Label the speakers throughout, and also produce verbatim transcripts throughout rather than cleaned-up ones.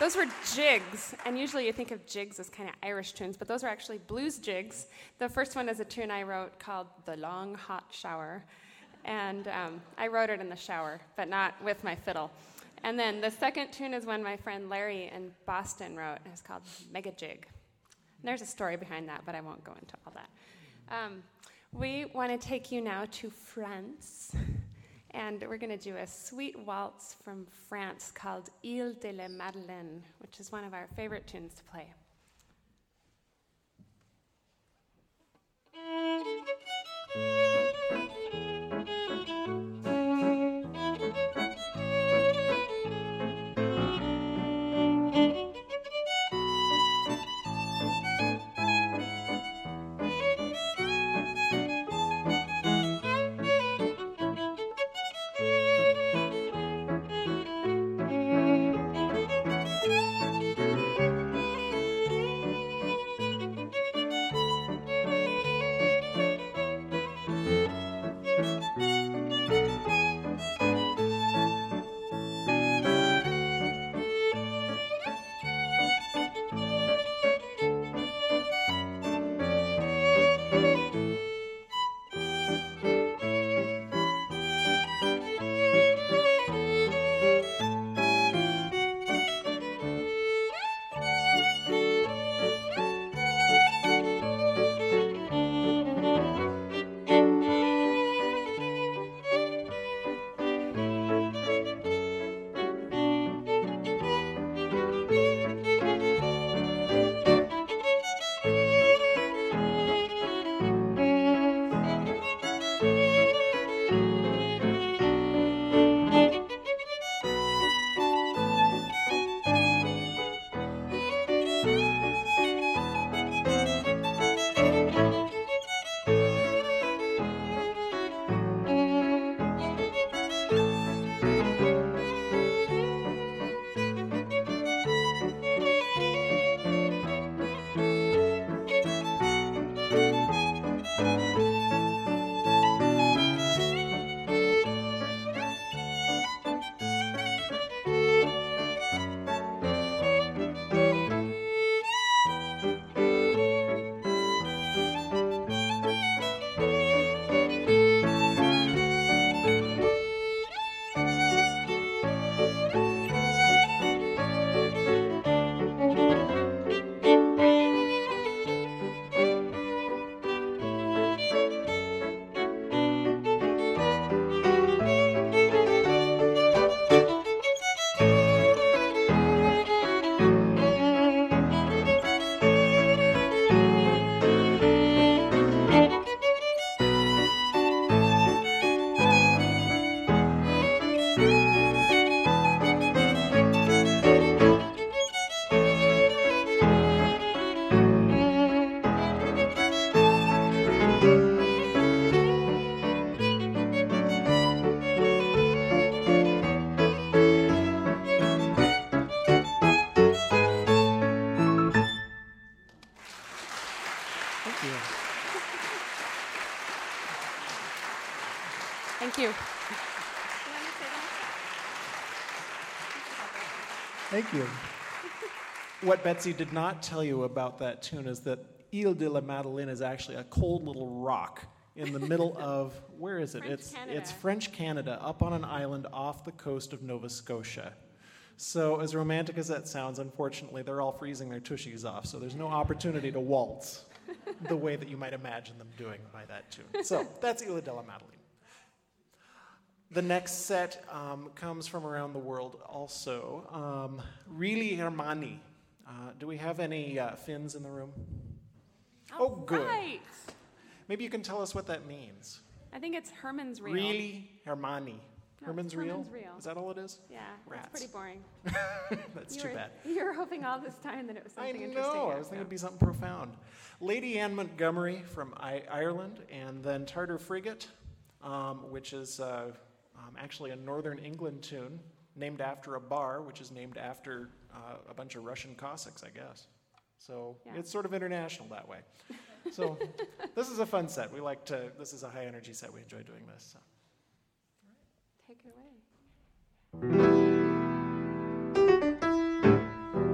Speaker 1: those were jigs, and usually you think of jigs as kind of Irish tunes, but those are actually blues jigs. The first one is a tune I wrote called The Long Hot Shower, and um, I wrote it in the shower, but not with my fiddle. And then the second tune is one my friend Larry in Boston wrote, and it's called Mega Jig. And there's a story behind that, but I won't go into all that. Um, we want to take you now to France. And we're going to do a sweet waltz from France called Ile de la Madeleine, which is one of our favorite tunes to play. Thank you.
Speaker 2: Thank you. What Betsy did not tell you about that tune is that Ile de la Madeleine is actually a cold little rock in the middle of, where is it?
Speaker 1: French
Speaker 2: it's
Speaker 1: Canada.
Speaker 2: It's French Canada, up on an island off the coast of Nova Scotia. So as romantic as that sounds, unfortunately, they're all freezing their tushies off, so there's no opportunity to waltz the way that you might imagine them doing by that tune. So that's Ile de la Madeleine. The next set um, comes from around the world also. Um, Really Hermani. Uh, do we have any uh, Finns in the room?
Speaker 1: All
Speaker 2: oh, good.
Speaker 1: Right.
Speaker 2: Maybe you can tell us what that means.
Speaker 1: I think it's Herman's Reel.
Speaker 2: Really Hermani.
Speaker 1: No,
Speaker 2: Herman's
Speaker 1: it's
Speaker 2: Reel?
Speaker 1: Herman's Reel.
Speaker 2: Is that all it is?
Speaker 1: Yeah,
Speaker 2: Rats.
Speaker 1: that's pretty boring.
Speaker 2: That's
Speaker 1: you
Speaker 2: too
Speaker 1: were,
Speaker 2: bad.
Speaker 1: You were hoping all this time that it was
Speaker 2: I
Speaker 1: something interesting.
Speaker 2: know. I
Speaker 1: Yeah,
Speaker 2: was thinking
Speaker 1: so.
Speaker 2: it'd be something profound. Lady Anne Montgomery from I- Ireland, and then Tartar Frigate, um, which is uh, um, actually a Northern England tune named after a bar, which is named after uh, a bunch of Russian Cossacks, I guess. So
Speaker 1: Yeah.
Speaker 2: it's sort of international that way. So this is a fun set. We like to. This is a high energy set. We enjoy doing this. So.
Speaker 1: Take it away.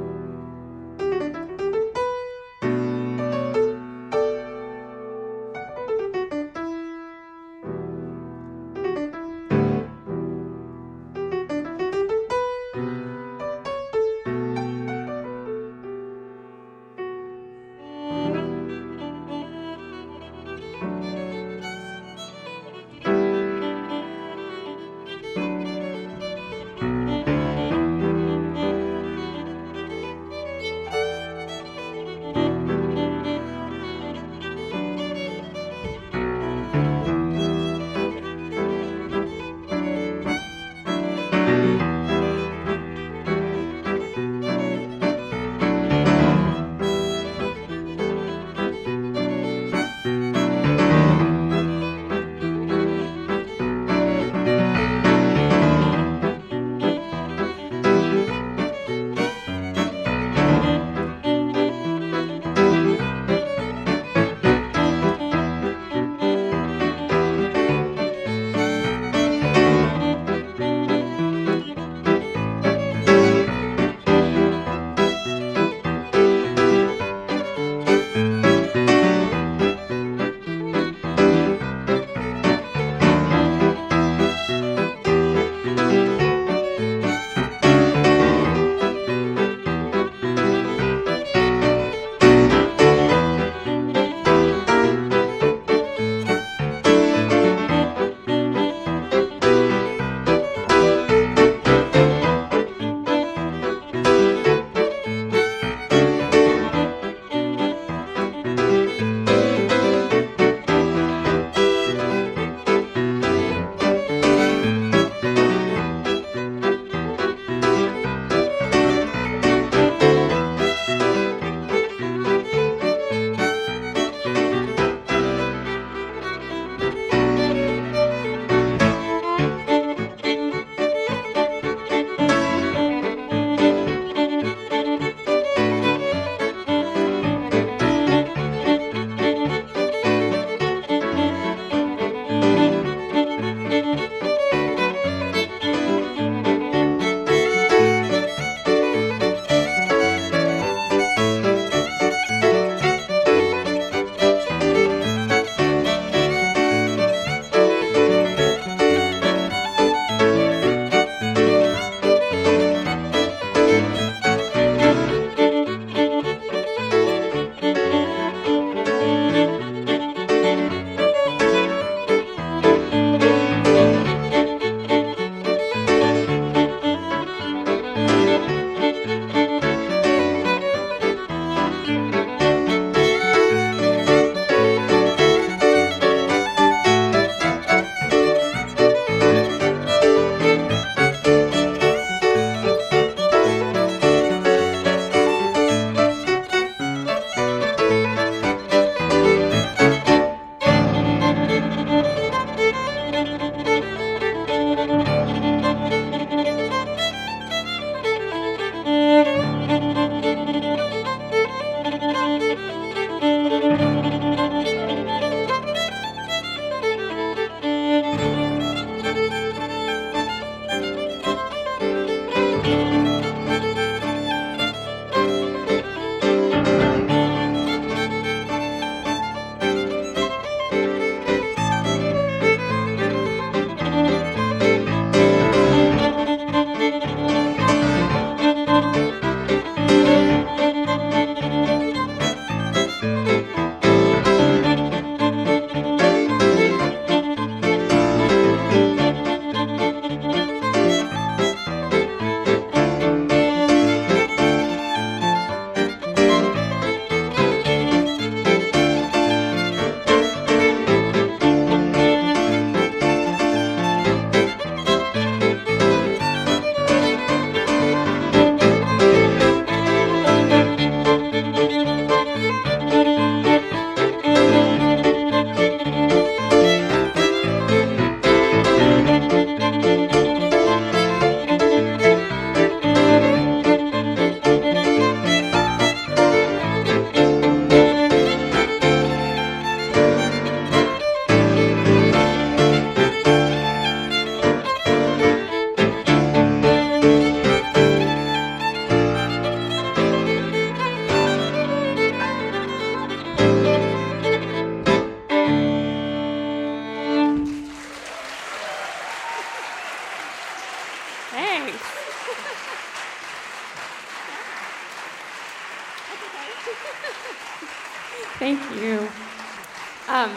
Speaker 1: Thank you. Um,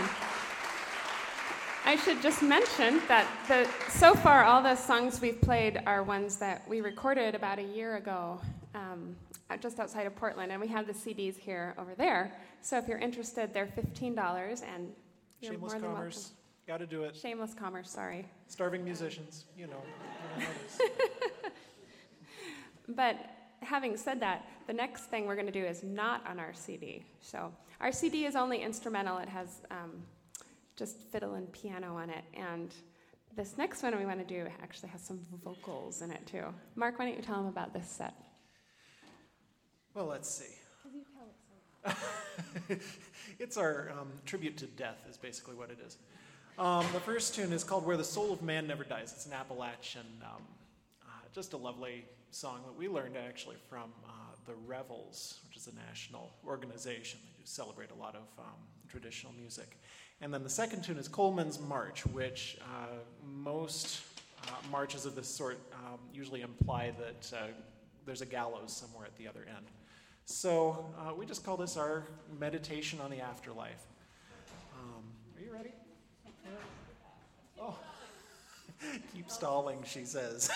Speaker 1: I should just mention that the, so far all the songs we've played are ones that we recorded about a year ago, um, just outside of Portland, and we have the C Ds here over there. So if you're interested, they're fifteen dollars, and you're
Speaker 2: Shameless
Speaker 1: more than
Speaker 2: commerce.
Speaker 1: welcome.
Speaker 2: Got to do it.
Speaker 1: Shameless commerce, sorry.
Speaker 2: Starving musicians, you know. You know how it is.
Speaker 1: But having said that, the next thing we're going to do is not on our C D. So our C D is only instrumental. It has um, just fiddle and piano on it. And this next one we want to do actually has some vocals in it, too. Mark, why don't you tell them about this set?
Speaker 2: Well, let's see. It's our um, tribute to death is basically what it is. Um, the first tune is called Where the Soul of Man Never Dies. It's an Appalachian, um, uh, just a lovely song that we learned actually from uh, the Revels, which is a national organization. They do celebrate a lot of um, traditional music. And then the second tune is Coleman's March, which uh, most uh, marches of this sort um, usually imply that uh, there's a gallows somewhere at the other end. So uh, we just call this our meditation on the afterlife. Um, are you ready? Oh, keep stalling, she says.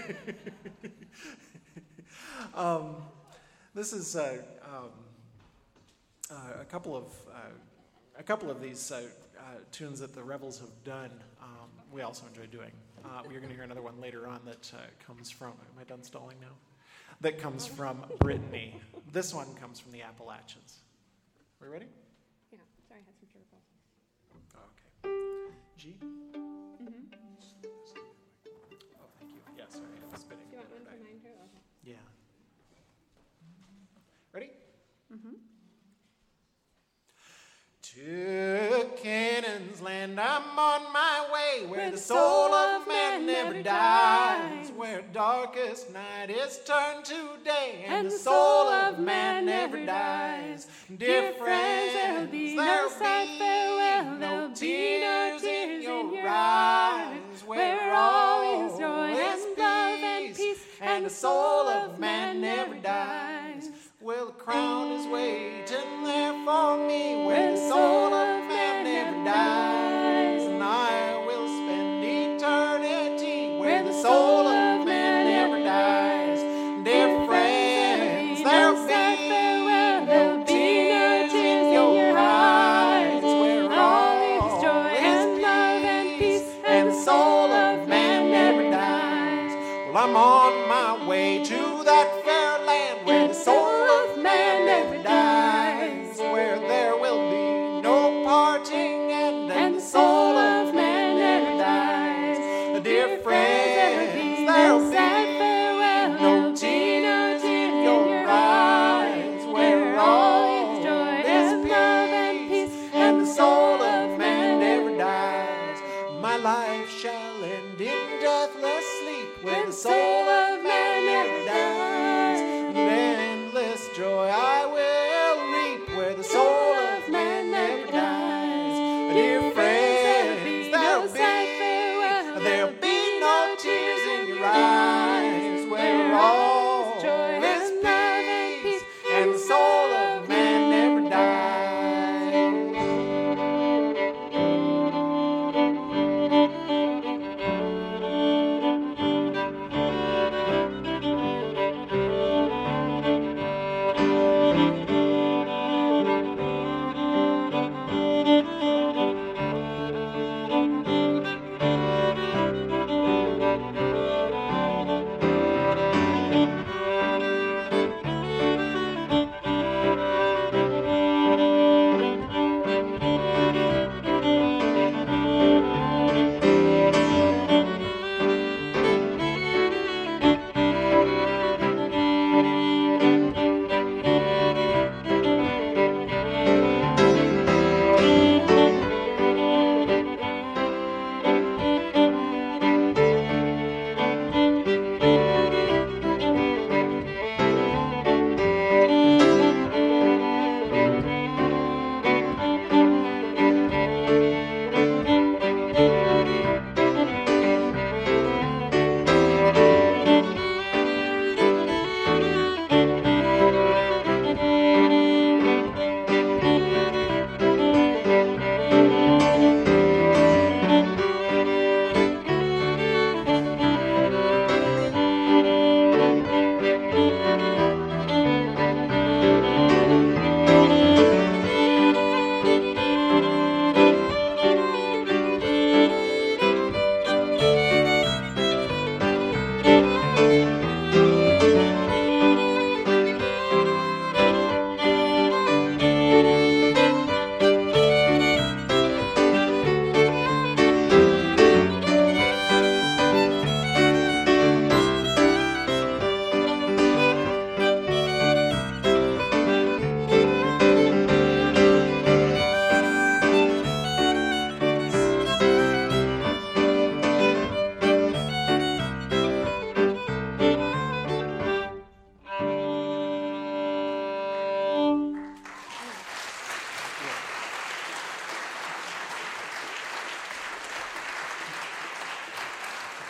Speaker 2: um, this is uh, um, uh, a couple of uh, a couple of these uh, uh, tunes that the Revels have done. Um, we also enjoy doing. Uh, we're going to hear another one later on that uh, comes from. Am I done stalling now? That comes from Brittany. This one comes from the Appalachians. Are we ready?
Speaker 1: Yeah, sorry, I had some sugar balls.
Speaker 2: Okay. G?
Speaker 1: Mm-hmm.
Speaker 2: Oh, thank you. Yeah, sorry, I was spitting.
Speaker 1: Do you want one
Speaker 2: Right.
Speaker 1: for mine, too? Okay.
Speaker 2: Yeah. Ready?
Speaker 1: Mm-hmm.
Speaker 2: To Canaan's land I'm on my way, where the soul of man never dies, where darkest night is turned to day, and the soul of man never dies. Dear friends, there'll be no sad farewell, no tears in your eyes, where all is joy and love and peace, and the soul of man never dies. Well, the crown is waiting there for me, where the soul of man never dies, and I will spend eternity where the soul of man never dies. Dear friends, there'll be no tears in your eyes, where all is joy and love and peace, and the soul of man never dies. Well, I'm on my way to that fair land,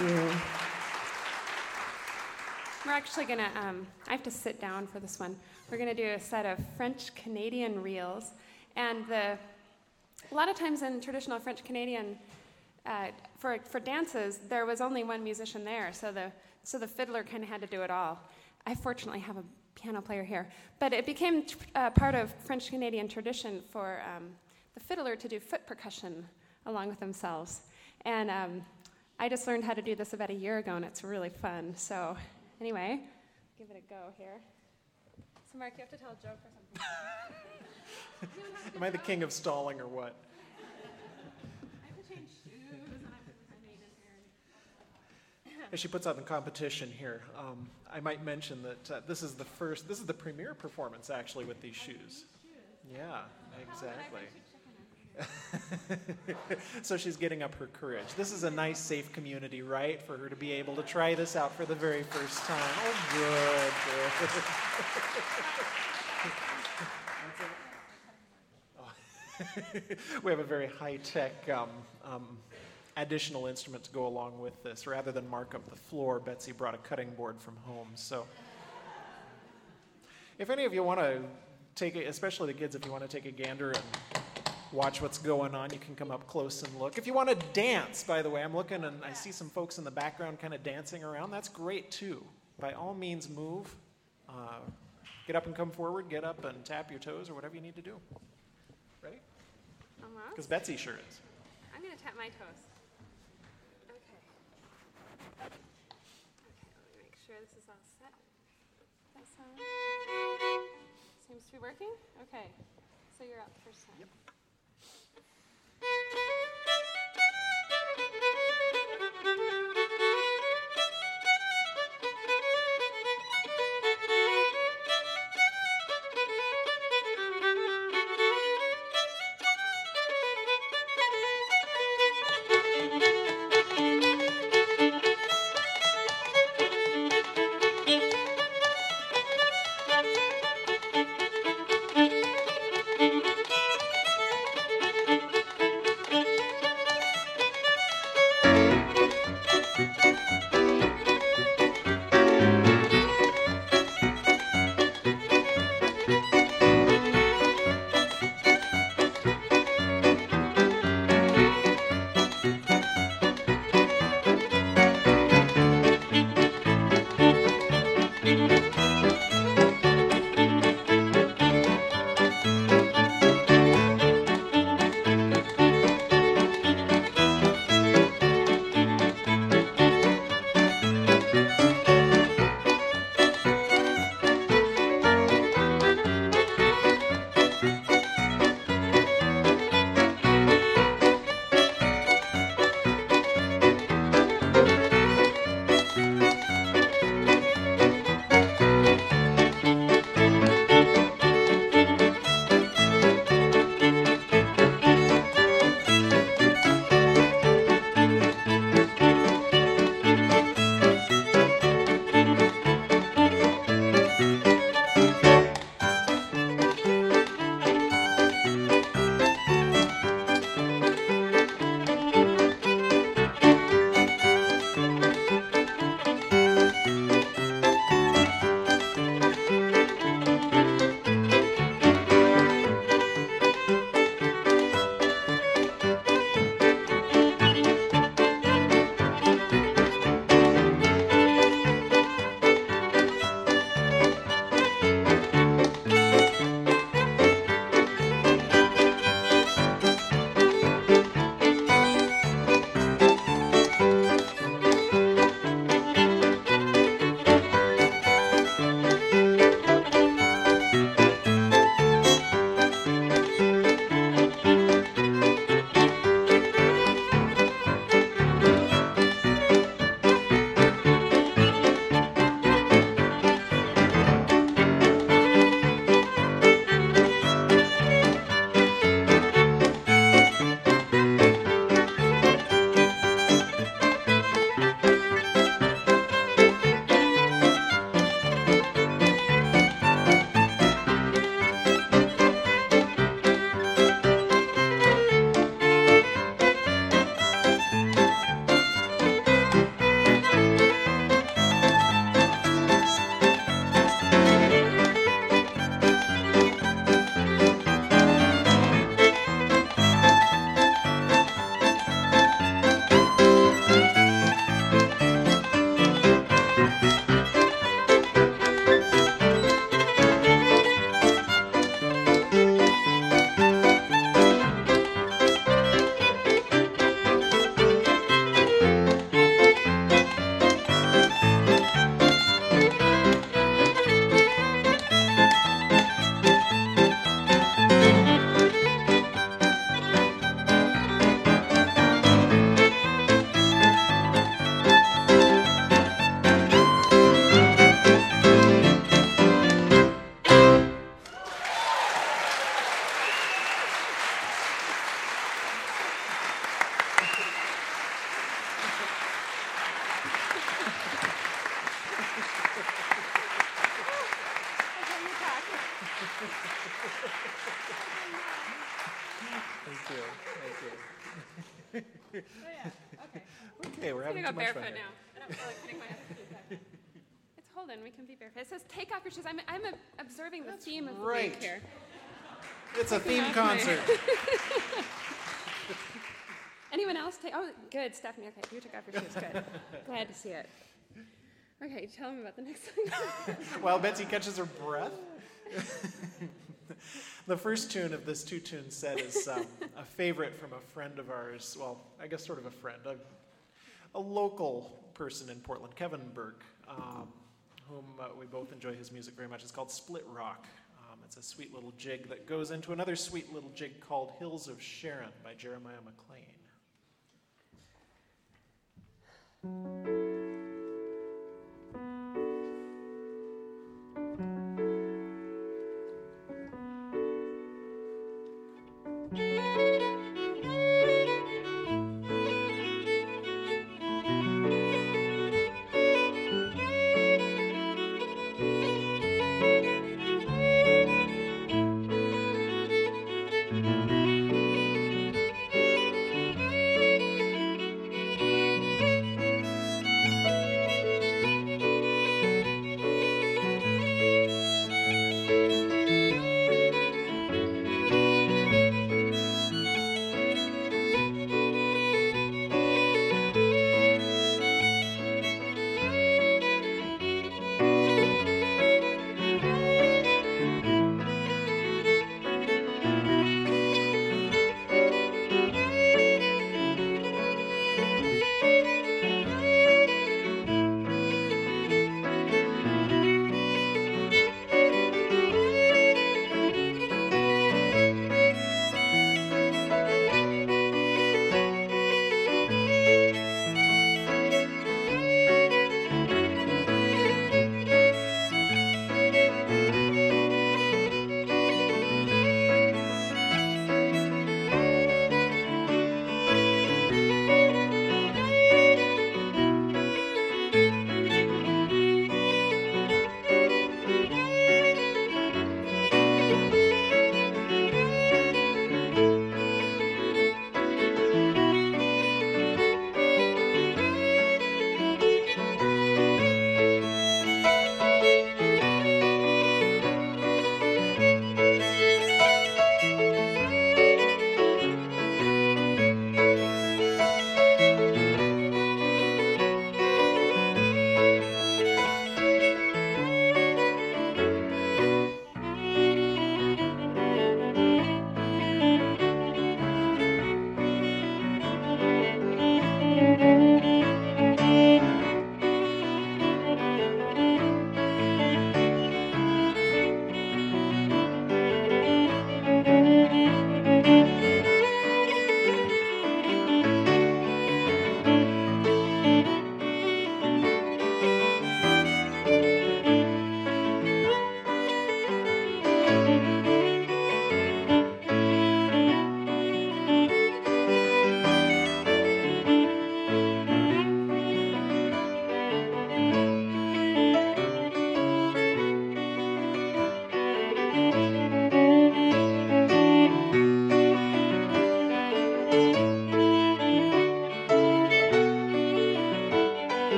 Speaker 1: you. We're actually going to, um, I have to sit down for this one. We're going to do a set of French-Canadian reels. And the, a lot of times in traditional French-Canadian, uh, for, for dances, there was only one musician there, so the, so the fiddler kind of had to do it all. I fortunately have a piano player here. But it became uh, part of French-Canadian tradition for um, the fiddler to do foot percussion along with themselves. And um, I just learned how to do this about a year ago, and it's really fun. So anyway, give it a go here. So Mark, you have to tell a joke or something.
Speaker 2: Am I the king of stalling or what?
Speaker 1: I have to change shoes, and I'm made in here.
Speaker 2: As she puts on the competition here, um, I might mention that uh, this is the first, this is the premiere performance actually with these shoes. Yeah, exactly. So she's getting up her courage. This is a nice, safe community, right, for her to be able to try this out for the very first time. Oh, good, good. Oh. We have a very high-tech um, um, additional instrument to go along with this. Rather than mark up the floor, Betsy brought a cutting board from home. So if any of you want to take it, especially the kids, if you want to take a gander and watch what's going on, you can come up close and look. If you want to dance, by the way, I'm looking and I see some folks in the background kind of dancing around. That's great too. By all means, move. Uh, get up and come forward. Get up and tap your toes or whatever you need to do. Ready?
Speaker 1: Almost.
Speaker 2: Because Betsy sure is.
Speaker 1: I'm going to tap my toes. Okay. Okay, let me make sure this is all set. That sound seems to be working? Okay. So you're out the first time.
Speaker 2: Yep. Thank you. Thank you.
Speaker 1: Oh, yeah. Okay.
Speaker 2: Okay, we're
Speaker 1: I'm
Speaker 2: having
Speaker 1: gonna
Speaker 2: too
Speaker 1: go
Speaker 2: much
Speaker 1: barefoot
Speaker 2: fun here.
Speaker 1: now. I don't feel like putting my other feet back. It's Holden. We can be barefoot. It says, "Take off your shoes." I'm, I'm uh, observing the
Speaker 2: That's
Speaker 1: theme of the
Speaker 2: right.
Speaker 1: week here.
Speaker 2: It's a theme
Speaker 1: off my-
Speaker 2: concert.
Speaker 1: Anyone else take? Oh, good, Stephanie. Okay, you took off your shoes. Good. Glad to see it. Okay, tell me about the next thing.
Speaker 2: While Betsy catches her breath. The first tune of this two-tune set is um, a favorite from a friend of ours. Well, I guess sort of a friend, a, a local person in Portland, Kevin Burke, um, whom uh, we both enjoy his music very much. It's called Split Rock. Um, it's a sweet little jig that goes into another sweet little jig called Hills of Sharon by Jeremiah McLean.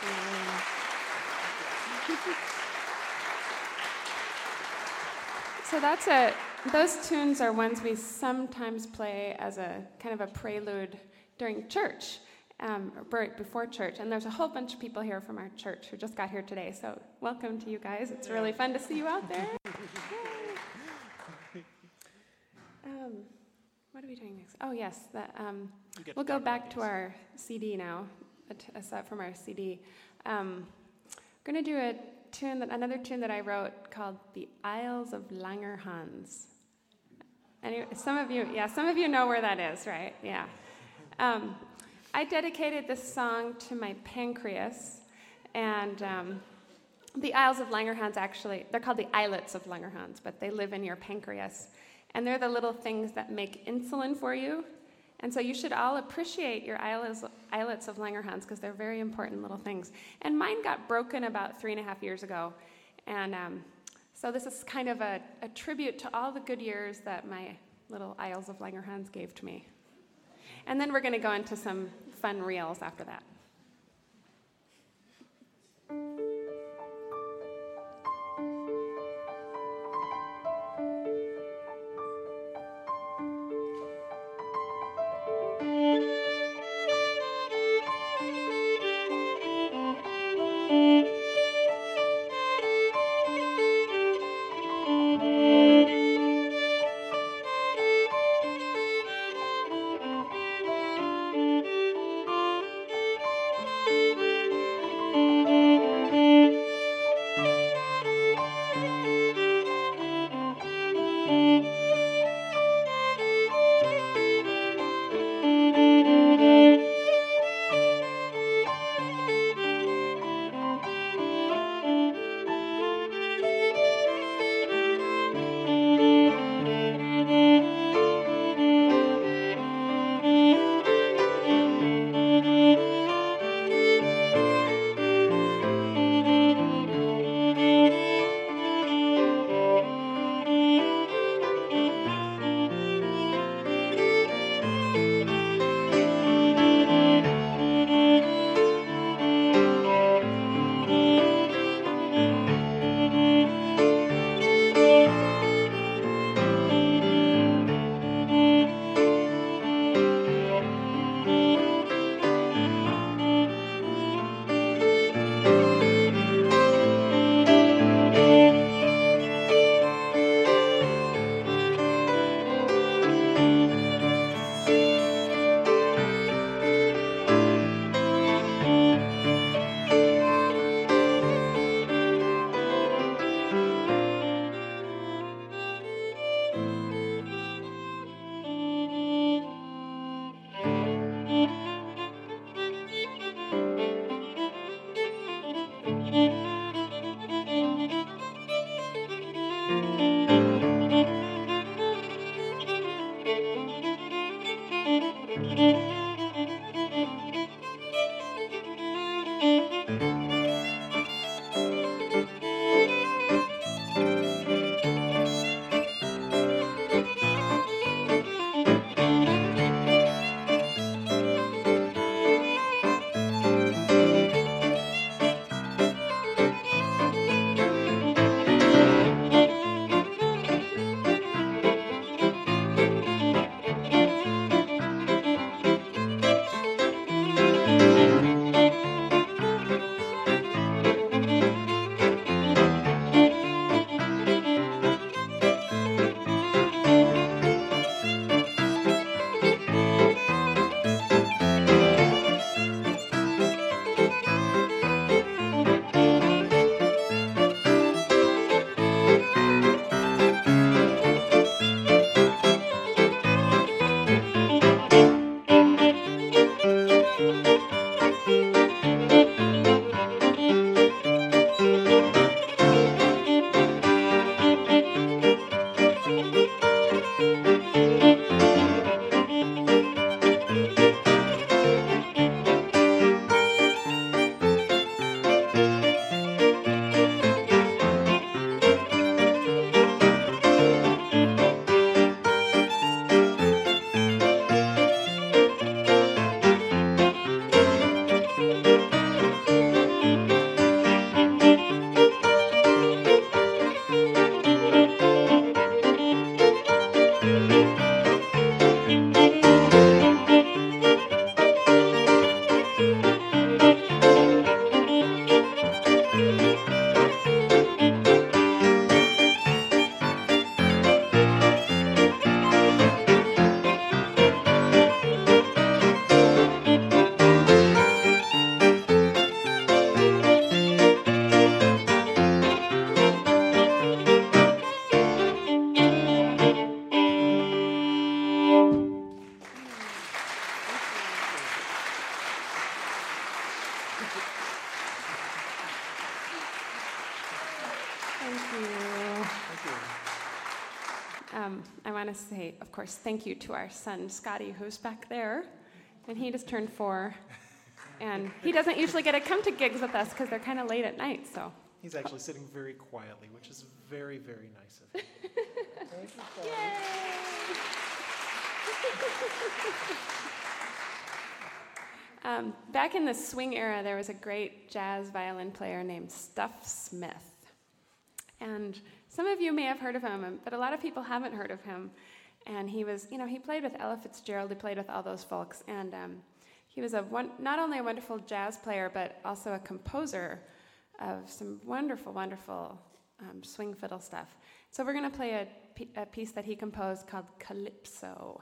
Speaker 1: So that's a, those tunes are ones we sometimes play as a kind of a prelude during church, um, or before church. And there's a whole bunch of people here from our church who just got here today. So welcome to you guys. It's really fun to see you out there. um, what are we doing next? Oh, yes. The, um, we'll go back to our C D now, a, t- a set from our C D. Um, we're going to do a tune that another tune that I wrote called "The Isles of Langerhans." Anyway, some of you, yeah, some of you know where that is, right? Yeah. Um, I dedicated this song to my pancreas, and um, the Isles of Langerhans actually, they're called the islets of Langerhans, but they live in your pancreas, and they're the little things that make insulin for you. And so you should all appreciate your islets, islets of Langerhans because they're very important little things. And mine got broken about three and a half years ago. And um, so this is kind of a, a tribute to all the good years that my little Isles of Langerhans gave to me. And then we're going to go into some fun reels after that. Thank you.
Speaker 2: Thank you.
Speaker 1: Um, I want to say, of course, thank you to our son, Scotty, who's back there. And he just turned four. And he doesn't usually get to come to gigs with us because they're kind of late at night, so.
Speaker 2: He's actually sitting very quietly, which is very, very nice of him. Thank you, Scotty.
Speaker 1: Yay! um, back in the swing era, there was a great jazz violin player named Stuff Smith. And some of you may have heard of him, but a lot of people haven't heard of him. And he was, you know, he played with Ella Fitzgerald, he played with all those folks, and um, he was a one, not only a wonderful jazz player, but also a composer of some wonderful, wonderful um, swing fiddle stuff. So we're going to play a, p- a piece that he composed called Calypso.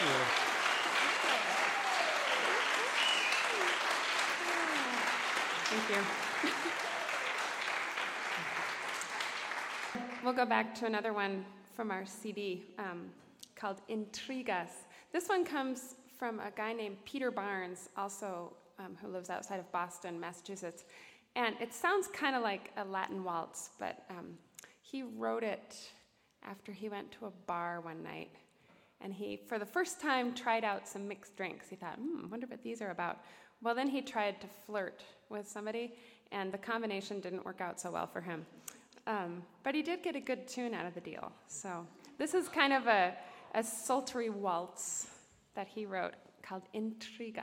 Speaker 2: you.
Speaker 1: Thank you. We'll go back to another one from our C D um, called Intrigas. This one comes from a guy named Peter Barnes, also um, who lives outside of Boston, Massachusetts. And it sounds kind of like a Latin waltz, but um, he wrote it after he went to a bar one night. And he, for the first time, tried out some mixed drinks. He thought, hmm, I wonder what these are about. Well, then he tried to flirt with somebody, and the combination didn't work out so well for him. Um, but he did get a good tune out of the deal. So this is kind of a, a sultry waltz that he wrote called Intrigas.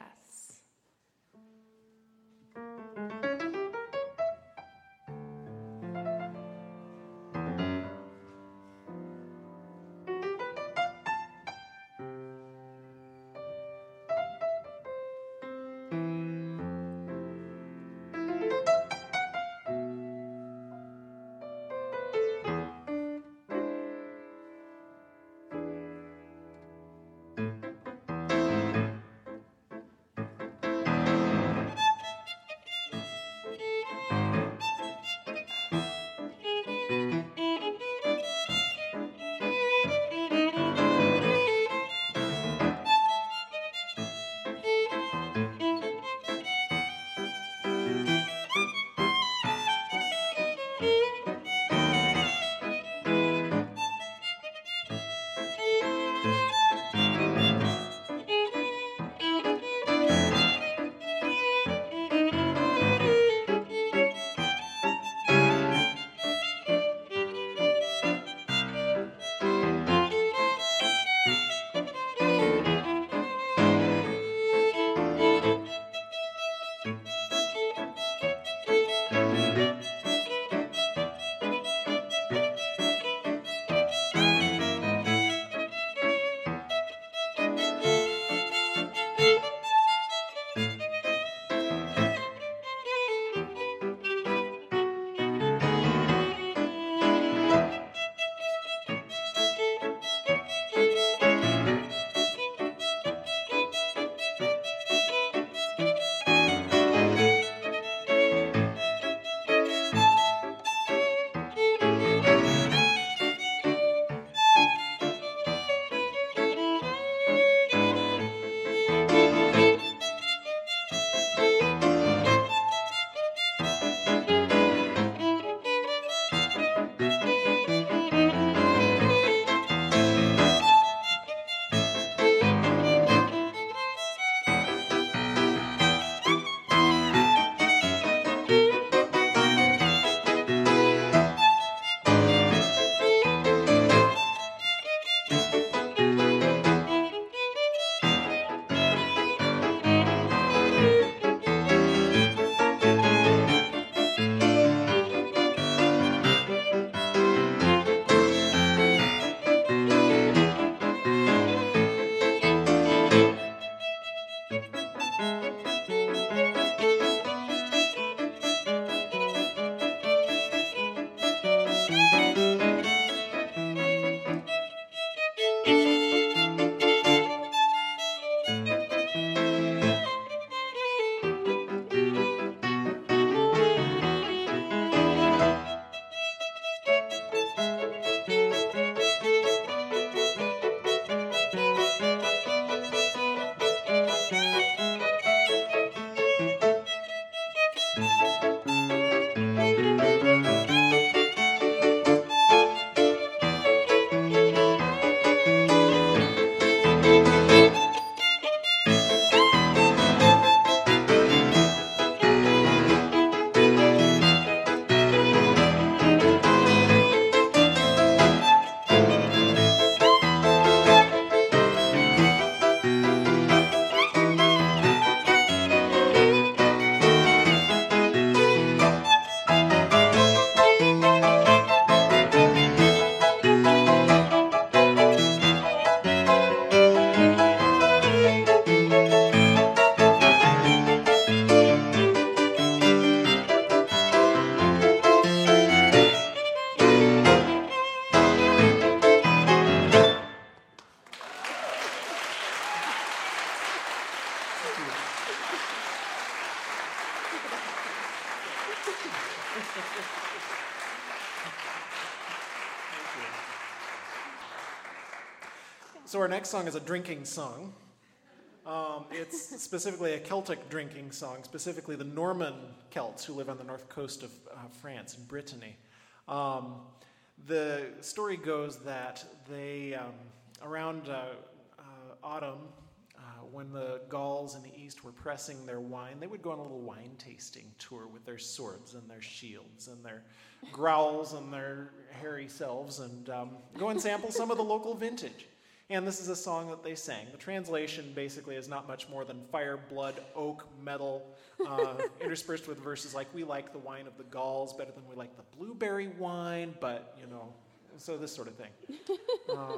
Speaker 2: So our next song is a drinking song. Um, it's specifically a Celtic drinking song, specifically the Norman Celts who live on the north coast of uh, France and Brittany. Um, the story goes that they, um, around uh, uh, autumn, uh, when the Gauls in the east were pressing their wine, they would go on a little wine tasting tour with their swords and their shields and their growls and their hairy selves and um, go and sample some of the local vintage. And this is a song that they sang. The translation basically is not much more than fire, blood, oak, metal, uh, interspersed with verses like, we like the wine of the Gauls better than we like the blueberry wine, but, you know, so this sort of thing. Um,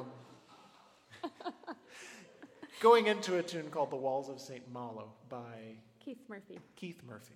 Speaker 2: going into a tune called The Walls of Saint Malo by
Speaker 1: Keith Murphy.
Speaker 2: Keith Murphy.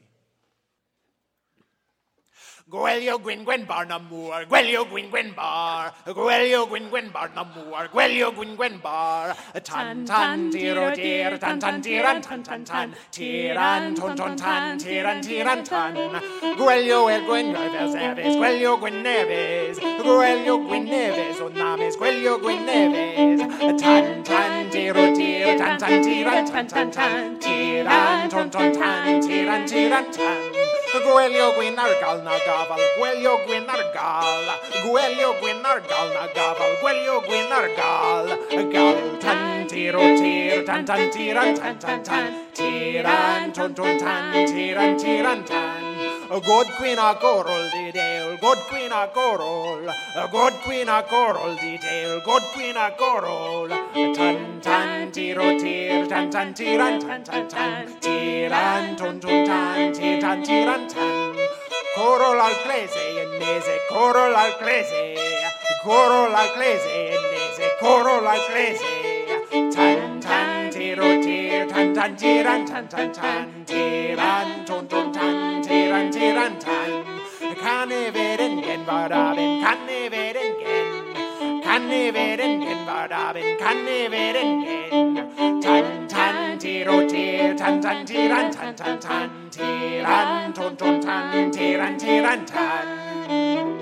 Speaker 3: Gwelio gwyn gwen bar na mŵr, gwelio gwyn gwen bar, gwelio gwyn gwen bar na mŵr, gwelio gwyn gwen bar. Tan tan tiro tir, tan tan tiran tan tan tan, tiran ton ton tan, tiran tiran tan. Gwelio el gwen neves neves, gwelio gwen neves, gwelio gwen neves o names, gwelio gwen neves. Tan tan tiro tir, tan tan tiran tan tan tan, tiran ton ton tan, tiran tiran tan. Gwelio gwyn ar gal na gafal, gwelio gwyn ar gal, gwelio gwyn ar gal na gafal, gwelio gwyn ar gal. Gal tan tiro tir, tan tan tiran tan tan tan, tiran ton ton tan, tiran tiran tan. God Queen a corol di dale, God Queen a corol, God Queen a corol di dale, God Queen a corol. Tan tan tiro tir, tan tan tiran tan tan tan, tiran ton ton tan, tiran tiran tan. Corol al clese ennese, corol al clese, corol al clese ennese, corol al clese. Tan tan tiro tir, tan tan tiran tan tan tan, tiran ton ton tan, tiran tiran tan. Kan e veren gen varabin, kan e veren gen, kan e veren gen varabin, kan e veren gen. Tan tan tiro tir, tan tan tiran tan tan tan, tiran ton ton tan, tiran tiran tan.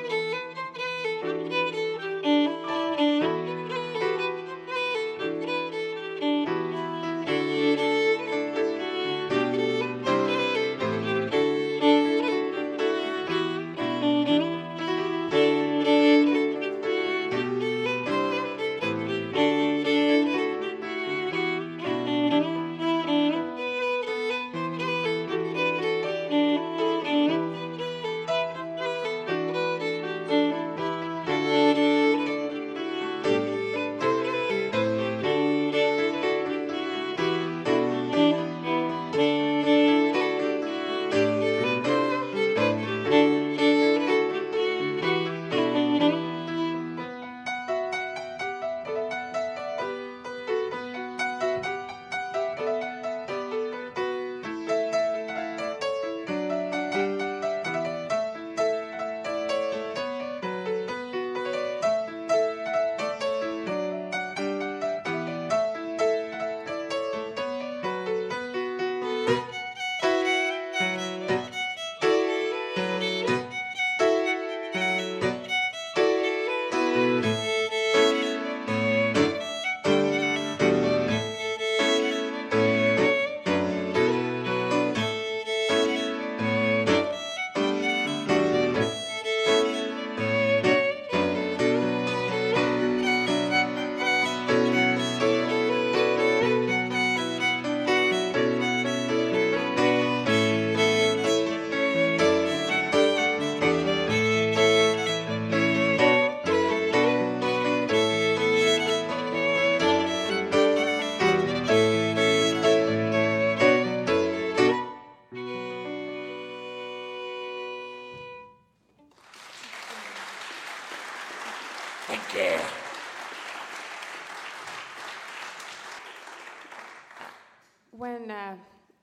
Speaker 1: When uh,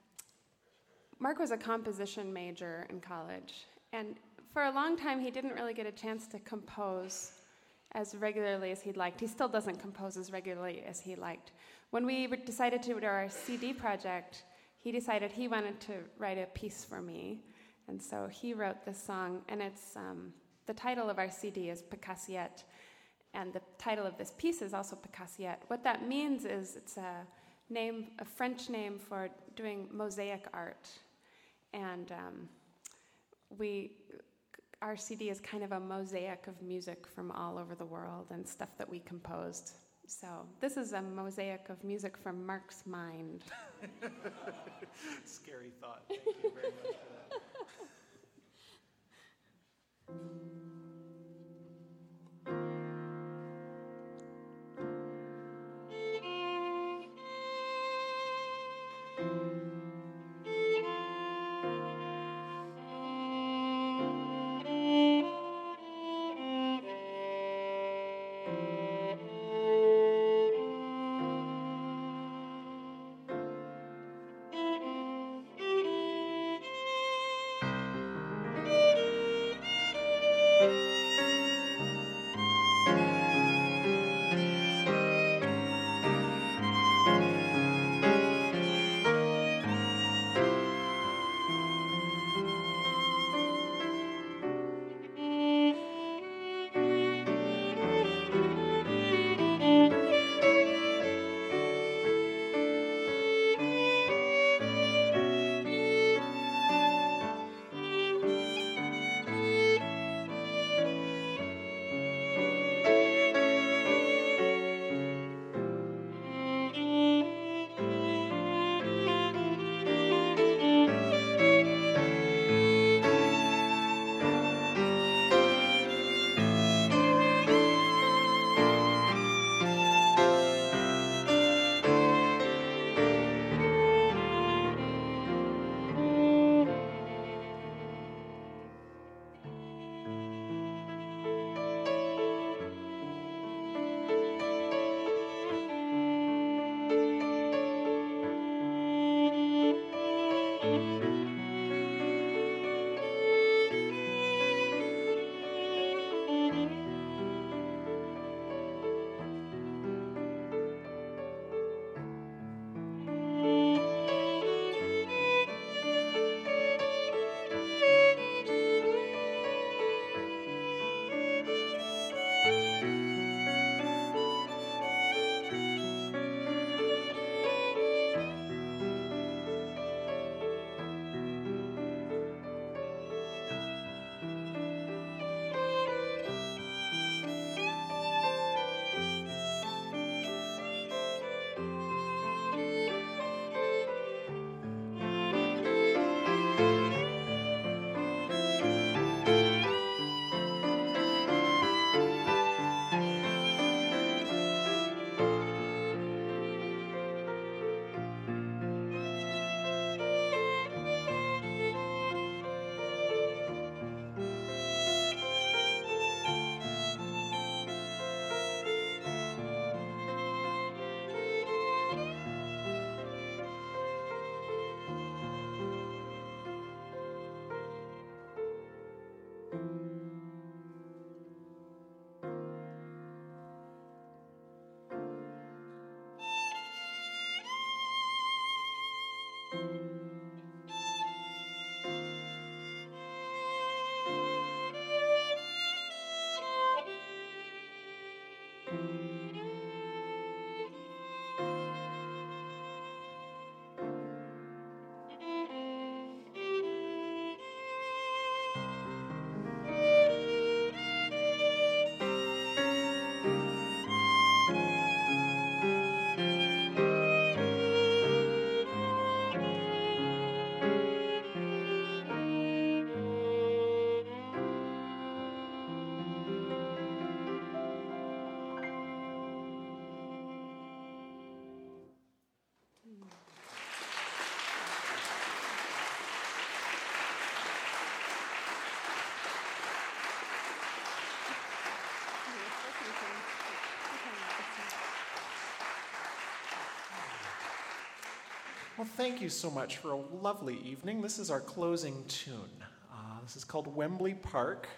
Speaker 1: Mark was a composition major in college, and for a long time he didn't really get a chance to compose as regularly as he'd liked. He still doesn't compose as regularly as he liked. When we re- decided to do our C D project, he decided he wanted to write a piece for me, and so he wrote this song, and it's um, the title of our C D is Picassiette, and the title of this piece is also Picassiette. What that means is it's a name, a French name for doing mosaic art, and um, we, our C D is kind of a mosaic of music from all over the world and stuff that we composed. So this is a mosaic of music from Mark's mind.
Speaker 2: Scary thought. Thank you very much for that. Well, thank you so much for a lovely evening. This is our closing tune. Uh, this is called Wembley Park,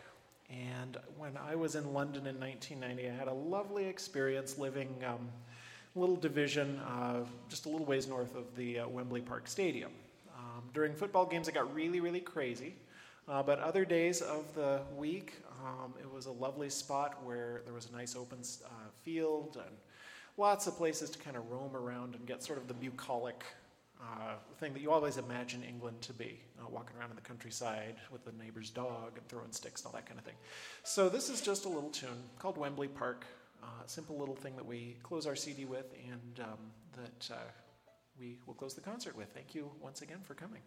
Speaker 2: And when I was in London in nineteen ninety, I had a lovely experience living um, a little division uh, just a little ways north of the uh, Wembley Park Stadium. Um, during football games, it got really, really crazy. Uh, but other days of the week, um, it was a lovely spot where there was a nice open uh, field and lots of places to kind of roam around and get sort of the bucolic uh, thing that you always imagine England to be, uh, walking around in the countryside with the neighbor's dog and throwing sticks and all that kind of thing. So this is just a little tune called Wembley Park, a uh, simple little thing that we close our C D with and um, that uh, we will close the concert with. Thank you once again for coming.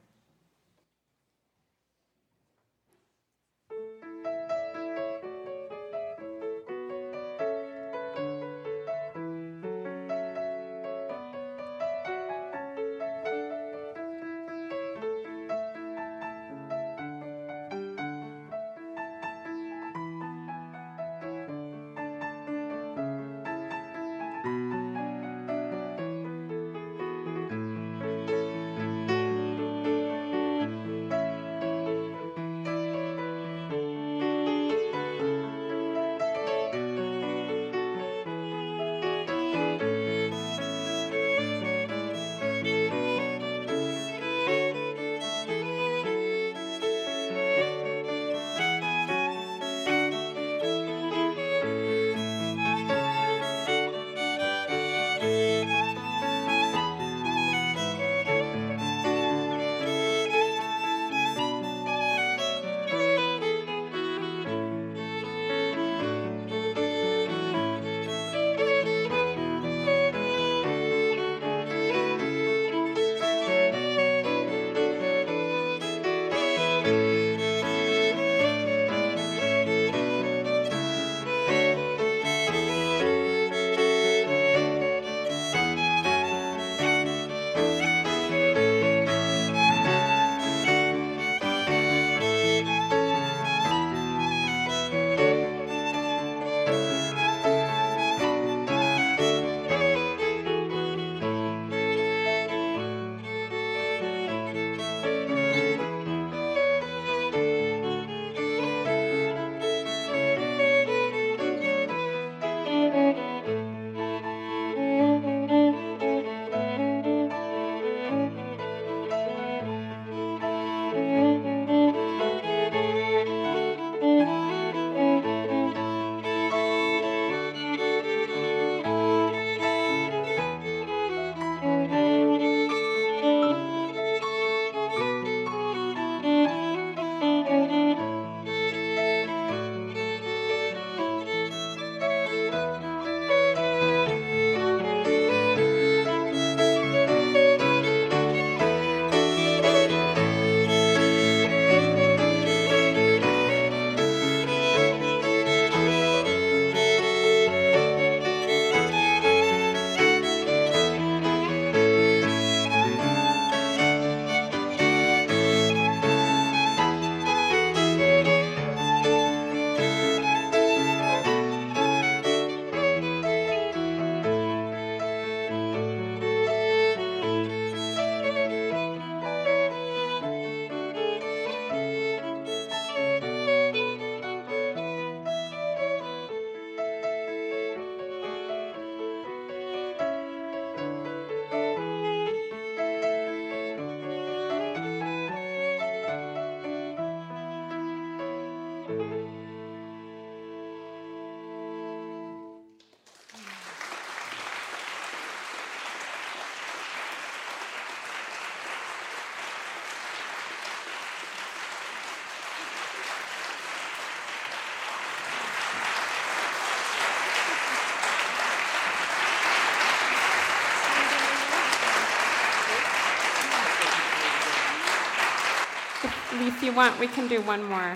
Speaker 1: If you want, we can do one more.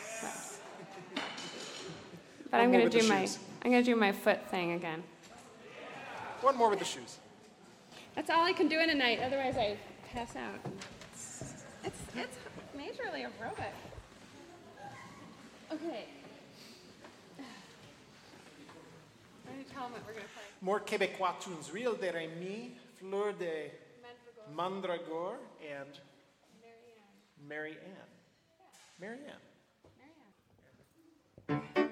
Speaker 1: But
Speaker 2: One
Speaker 1: I'm
Speaker 2: more
Speaker 1: going
Speaker 2: with
Speaker 1: to do
Speaker 2: the
Speaker 1: my
Speaker 2: shoes.
Speaker 1: I'm going to do my foot thing again.
Speaker 2: One more with the shoes.
Speaker 1: That's all I can do in a night. Otherwise, I pass out. It's it's majorly aerobic. Okay. I'm going to tell them what we're going to play.
Speaker 2: More Québécois tunes. Real de Rémi, Fleur de Mandragore, and
Speaker 1: Mary Ann.
Speaker 2: Mary Ann. Mary Ann.
Speaker 1: Mary Ann.
Speaker 2: Bye.